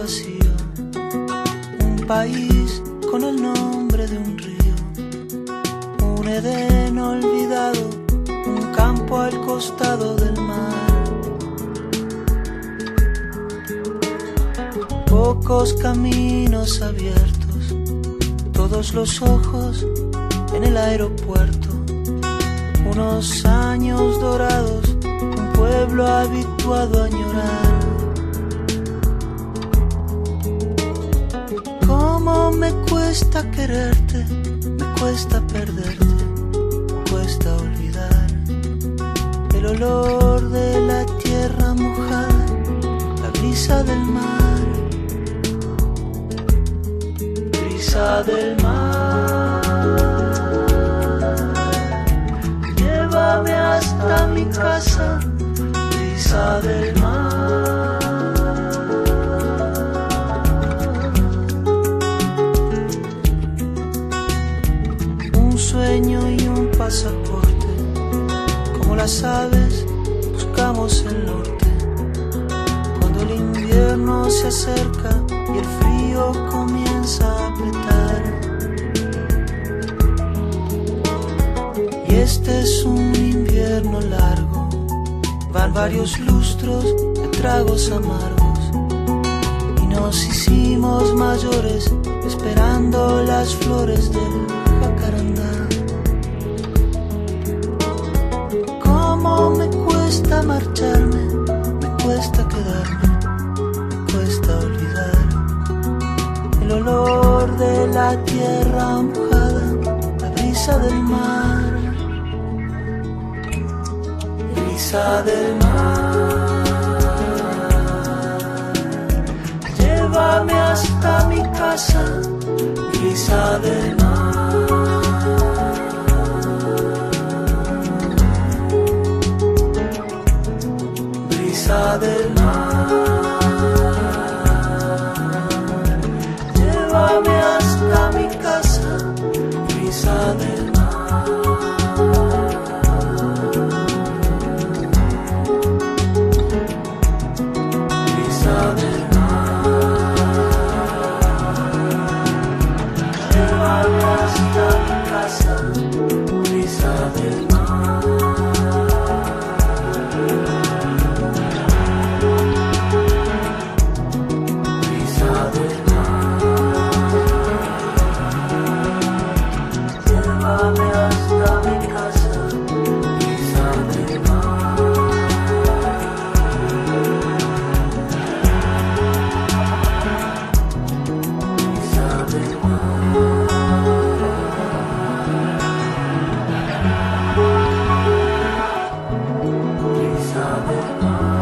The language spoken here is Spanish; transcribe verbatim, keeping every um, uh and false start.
vacío, un país con el nombre de un río, un Edén olvidado, un campo al costado del mar. Pocos caminos abiertos, todos los ojos en el aeropuerto, unos años dorados, un pueblo habituado a añorar. Cómo me cuesta quererte, me cuesta perderte, me cuesta olvidar el olor de la tierra mojada, la brisa del mar, brisa del mar. Llévame hasta mi casa, brisa del mar. Un sueño y un pasaporte, como las aves buscamos el norte. Cuando el invierno se acerca y el frío comienza a apretar, y este es un invierno largo, van varios lustros de tragos amargos, y nos hicimos mayores esperando las flores del jacarandá. Cómo me cuesta marcharme, me cuesta quedarme, me cuesta olvidar el olor de la tierra mojada, la brisa del mar, brisa del mar. Llévame hasta mi casa, brisa del mar. Brisa del mar. Llévame hasta mi casa, brisa del mar. Brisa del mar. Llévame hasta mi casa, brisa del mar. Brisa del mar.